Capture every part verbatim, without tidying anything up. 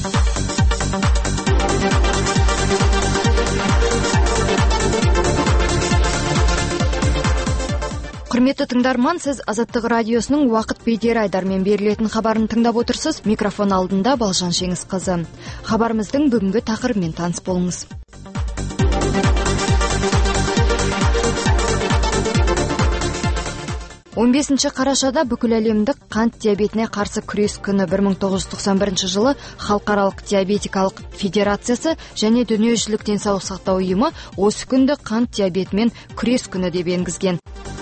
Құрметті тыңдарман, сіз Азаттық радиосының уақыт бедері айдармен берілетін хабарын тыңдап отырсыз. Микрофон алдында Балжан Жеңісқызы. Хабарымыздың бүгінгі тақырыбымен таныс болыңыз. он бесінші қарашада бүкіл әлемдік қант диабетіне қарсы күрес күні бір мың тоғыз жүз тоқсан бірінші жылы Халықаралық диабетикалық федерациясы және дүниежүзілік денсаулық сақтау ұйымы осы күнді қант диабетімен күрес күні деп енгізген.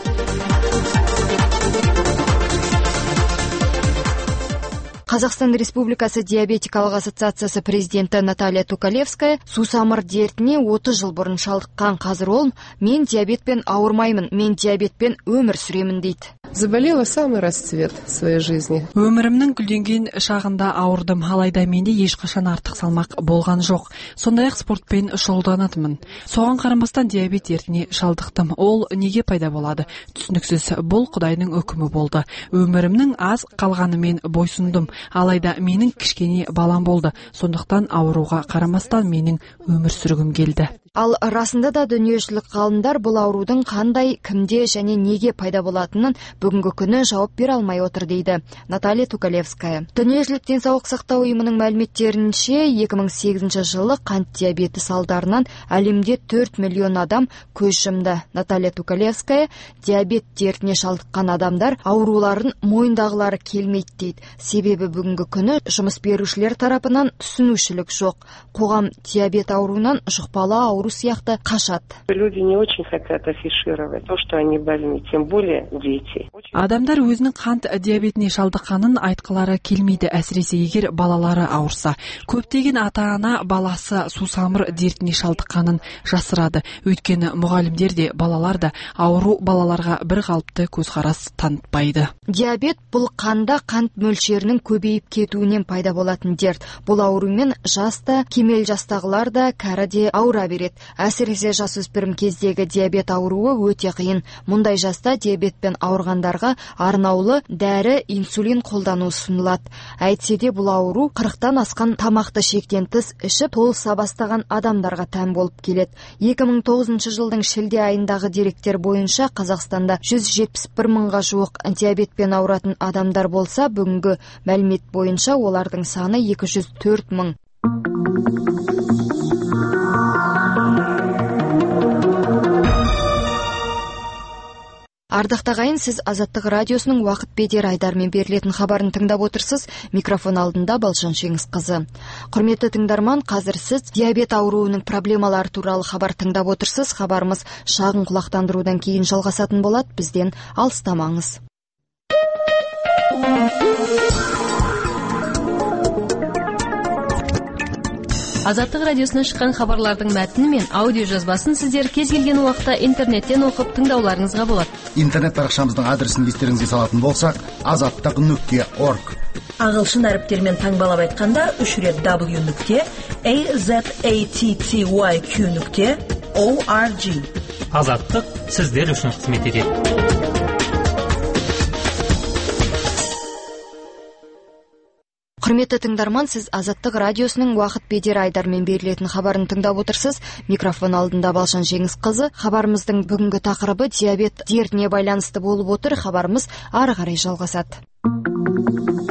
Қазақстан Республикасы диабетикалық ассоциациясы президенті Наталья Тукалевская сусамыр дертіне отыз жыл бұрын шалдыққан. Қазір ол мен диабетпен ауырмаймын, мен диабетпен өмір сүремін дейді. Заболела самый расцвет своей жизни. Өмірімнің гүлденген шағында ауырдым, алайда менде ешқашан артық салмақ болған жоқ. Сондай-ақ спортпен шұғылданатынмын. Соған қарамастан диабет дертіне шалдықтым. Ол неге пайда болады? Түсініксіз, бұл Құдайдың үкімі болды. Өмірімнің аз қалғанымен бойсұндым. Алайда менің кішкене балам болды. Сондықтан ауруға қарамастан менің өмір сүргім келді. Ал расында да дүниежүзілік ғалымдар бұл аурудың қандай, кімде және неге пайда болатынын бүгінгі күні жауап бере алмай отыр дейді Наталья Тукалевская. Дүниежүзілік денсаулық сақтау ұйымының мәліметтерінше екі мың сегізінші жылы қант диабеті салдарынан әлемде төрт миллион адам көз жұмды. Наталья Тукалевская диабет дертіне шалдыққан адамдар ауруларын мойындағылары келмейді дейді. Себебі бүгінгі күні жұмыс берушілер тарапынан түсінушілік жоқ. Қоғам диабет ауруынан жұқпалы ауру сияқты қашады. Люди не очень хотят афишировать то, что они больны, тем более дети. Адамдар өзінің қант диабетіне шалдыққанын айтқылары келмейді, әсіресе егер балалары ауырса. Көптеген ата-ана баласы сусамыр дертіне шалдыққанын жасырады. Өйткені мұғалімдер де балалар да ауру балаларға бір қалыпты көзқарас танытпайды. Диабет бұл қанда қант мөлшерінің көбейіп кетуінен пайда болатын дерт. Бұл аурумен жаста, кемел жастағылар да, кәрі де ауыра береді. Әсіресе жасөспірім кездегі диабет ауруы өте қиын. Мұндай жаста диабетпен ауырғандарға арнаулы дәрі, инсулин қолдану ұсынылады. Әйтсе де бұл ауру қырықтан асқан тамақты шектен тыс ішіп толыса бастаған адамдарға тән болып келеді. екі мың тоғызыншы жылдың шілде айындағы деректер бойынша Қазақстанда жүз жетпіс бір мыңға жуық диабетпен ауыратын адамдар болса, бүгінгі мәлімет бойынша олардың саны екі жүз төрт мың. Ардақтағы ағайын, сіз Азаттық радиосының уақыт бедері айдармен берілетін хабарын тыңдап отырсыз. Микрофон алдында Балжан Жеңісқызы. Құрметті тыңдарман, қазір сіз диабет ауруының проблемалары туралы хабар тыңдап отырсыз. Хабарымыз шағын құлақтандырудан кейін жалғасатын болады. Бізден алыстамаңыз. Азаттық радиосынан шыққан хабарлардың мәтіні мен аудио жазбасын сіздер кез келген уақытта интернеттен оқып тыңдауларыңызға болады. Интернет парақшамыздың адресін естеріңізге салатын болсақ, азаттық нүкте орг. Ағылшын әріптермен таңбалап айтқанда үш рет дабл ю нүкте азаттық нүкте орг. Азаттық сіздер үшін қызмет етеді. Құрметті тыңдарман, сіз Азаттық радиосының уақыт бедері айдармен берілетін хабарын тыңдап отырсыз. Микрофон алдында Балжан Жеңісқызы. Хабарымыздың бүгінгі тақырыбы диабет дертіне байланысты болып отыр. Хабарымыз ары қарай жалғасады.